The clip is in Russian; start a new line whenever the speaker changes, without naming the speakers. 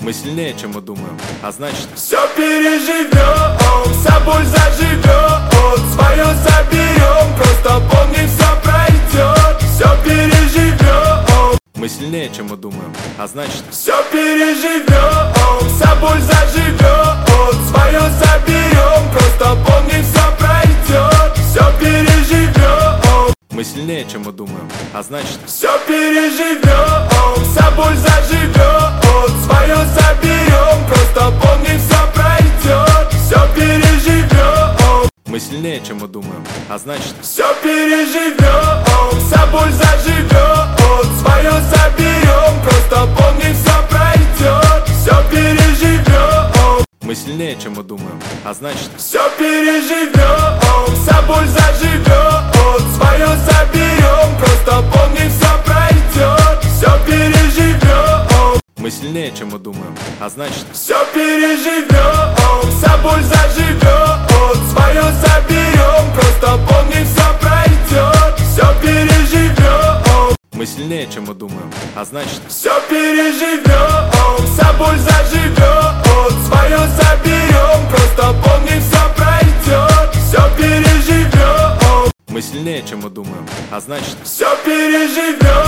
Мы сильнее, чем мы думаем, а значит
все переживем, вся боль заживет, свое заберем, просто помни, все пройдет. Все переживем,
мы сильнее, чем мы думаем, а значит
все переживем, вся боль заживет, свое заберем, просто помни, все пройдет. Все переживем,
мы сильнее, чем мы думаем, а значит
все переживем, вся боль заживет, свое заберем, просто помни, все пройдет. Все переживем,
мы сильнее, чем мы думаем, а значит
все переживем, вся боль заживет, свое заберем, просто помни, все пройдет. Все переживем,
мы сильнее, чем мы думаем, а значит
все переживем, вся боль заживет, свое заберем, просто помни, все пройдет. Все переживем,
мы сильнее, чем мы думаем, а значит
все переживем, вся боль заживет, свое заберем, просто помни, все пройдет. Все переживем,
мы сильнее, чем мы думаем, а значит
все переживем, вся боль заживет, свое заберем, просто помни, все пройдет. Все переживем,
мы сильнее, чем мы думаем, а значит
все переживем,